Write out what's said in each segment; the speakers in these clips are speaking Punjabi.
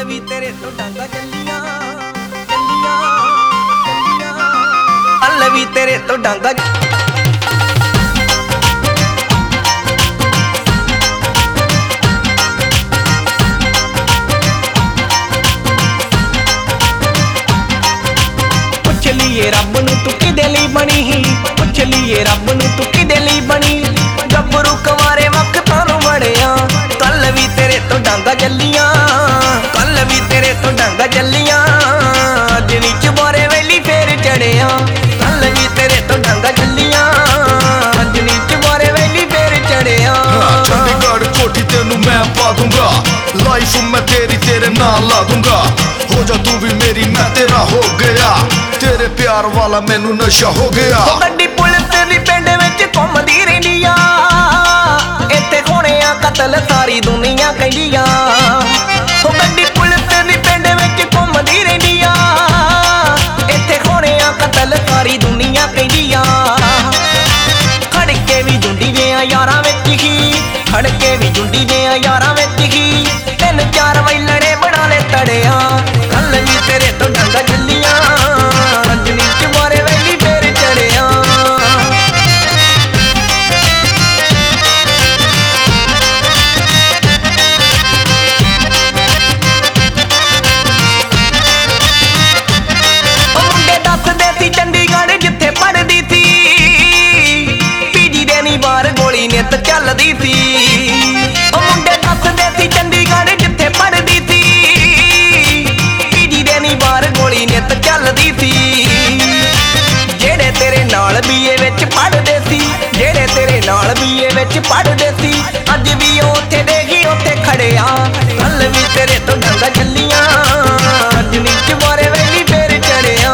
ਵੀ ਤੇਰੇ ਤੋਂ ਡਾਂਗਾ ਚੱਲੀਆਂ ਚੱਲੀਆਂ ਚੱਲੀਆਂ ਕੱਲ ਵੀ ਤੇਰੇ ਤੋਂ ਡਾਂਗਾ ਪੁੱਛ ਲਈਏ ਰੱਬ ਨੂੰ ਤੂੰ ਕਿਦੇ ਲਈ ਬਣੀ ਪੁੱਛ ਲਈਏ ਰੱਬ ਨੂੰ ਤੂੰ ਕਿਦੇ ਲਈ ਬਣੀ ਗੱਭਰੂ ਕੁਵਾਰੇ ਵਕਤਾਂ ਨੂੰ ਵੜਿਆ ਕੱਲ ਵੀ ਤੇਰੇ ਤੋਂ ਡਾਂਗਾ ਚੱਲੀਆਂ ਕੱਲ ਵੀ ਤੇਰੇ ਤੋਂ ਡਾਂਗਾ ਚੱਲੀਆਂ ਅੱਜ ਨੀ ਚੁਬਾਰੇ ਵੇਲੀ ਫੇਰ ਚੜਿਆ ਕੱਲ ਵੀ ਤੇਰੇ ਤੋਂ ਡਾਂਗਾ ਚੱਲੀਆਂ ਅੱਜ ਨੀ ਚੁਬਾਰੇ ਵੇਲੀ ਫੇਰ ਚੜਿਆ चंडीगढ़ कोठी तेनू मैं पा दूंगा लाइफ मैं तेरी तेरे नाल ला दूंगा हो जा तू भी मेरी मैं तेरा हो गया तेरे प्यार वाला मैनू नशा हो गया ਗੱਡੀ ਪੁਲਿਸ ਦੀ ਪਿੰਡ ਵਿੱਚ ਘੁੰਮਦੀ ਰਹਿੰਦੀ ਆ ਇੱਥੇ ਹੋਣਿਆ ਕਤਲ ਸਾਰੀ ਦੁਨੀਆ ਕਹਿੰਦੀ ਆ ਉਹ ਗੱਡੀ ਪੁਲਿਸ ਦੀ ਪਿੰਡ ਵਿੱਚ ਘੁੰਮਦੀ ਰਹਿੰਦੀ ਆ ਇੱਥੇ ਹੋਣਿਆ ਕਤਲ ਸਾਰੀ ਦੁਨੀਆ ਕਹਿੰਦੀ ਆ ਖੜ ਕੇ ਵੀ ਜੁੰਡੀ ਦੇ ਯਾਰਾਂ ਵਿੱਚ ਹੀ ਖੜ ਕੇ ਵੀ ਜੁੰਡੀ ਦੇ ਯਾਰਾਂ ਵਿੱਚ ਹੀ ਤਿੰਨ ਚਾਰ ਵੈਲੜੇ ਬਣਾ ਲੈ ਤੜਿਆ ਕੱਲ ਵੀ ਤੇਰੇ ਤੋਂ ਡਾਂਗਾ ਚੱਲੀਆਂ ਅੱਜ ਨੀ ਚੁਬਾਰੇ ਵੇਲੀ ਫੇਰ ਚੜਿਆ ਉਹ ਮੁੰਡੇ ਦੱਸਦੇ ਸੀ ਚੰਡੀਗੜ੍ਹ ਜਿੱਥੇ ਪੜ੍ਹਦੀ ਸੀ ਪੀਜੀ ਦੇ ਨੀ ਬਾਹਰ ਗੋਲੀ ਨਿੱਤ ਚੱਲਦੀ ਸੀ ਉਹ ਮੁੰਡੇ ਦੱਸਦੇ ਸੀ ਚੰਡੀਗੜ੍ਹ ਜਿੱਥੇ ਪੜ੍ਹਦੀ ਸੀ ਪੀਜੀ ਦੇ ਨੀ ਬਾਹਰ ਗੋਲੀ ਨਿੱਤ ਚੱਲਦੀ ਸੀ ਜਿਹੜੇ ਤੇਰੇ ਨਾਲ ਬੀਏ ਵਿੱਚ ਪੜ੍ਹਦੇ ਸੀ ਜਿਹੜੇ ਤੇਰੇ ਨਾਲ ਬੀਏ ਵਿੱਚ ਪੜ੍ਹਦੇ ਸੀ ਅੱਜ ਵੀ ਉਹ ਉੱਥੇ ਦੇਖੀ ਉੱਥੇ ਖੜਿਆ ਕੱਲ ਵੀ ਤੇਰੇ ਤੋਂ ਡਾਂਗਾ ਚੱਲੀਆਂ ਅੱਜ ਨੀ ਚੁਬਾਰੇ ਵੇਲੀ ਫੇਰ ਚੜਿਆ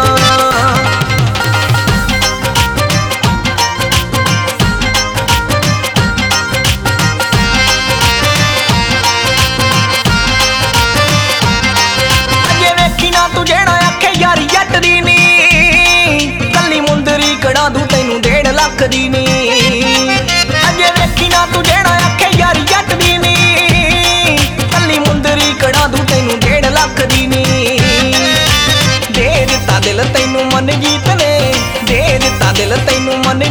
ਅਜੇ ਵੇਖੀ ਨਾ ਤੂੰ ਜਿਹੜਾ ਆਖੇ ਯਾਰੀ ਜੱਟ ਦੀ ਨੀ ਕੱਲੀ ਮੁੰਦਰੀ ਕੜਾ ਦੂ ਤੈਨੂੰ 1.5 ਲੱਖ ਦੀ ਨੀ ਅਜੇ ਵੇਖੀ ਨਾ ਤੂੰ ਜਿਹੜਾ ਆਖੇ ਯਾਰੀ ਜੱਟ ਦੀ ਨੀ ਕੱਲੀ ਮੁੰਦਰੀ ਕੜਾ ਦੂ ਤੈਨੂੰ 1.5 ਲੱਖ ਦੀ ਨੀ ਦੇ ਦਿੱਤਾ ਦਿਲ ਤੈਨੂੰ ਮਨਜੀਤ ਨੇ ਦੇ ਦਿੱਤਾ ਦਿਲ ਤੈਨੂੰ ਮਨ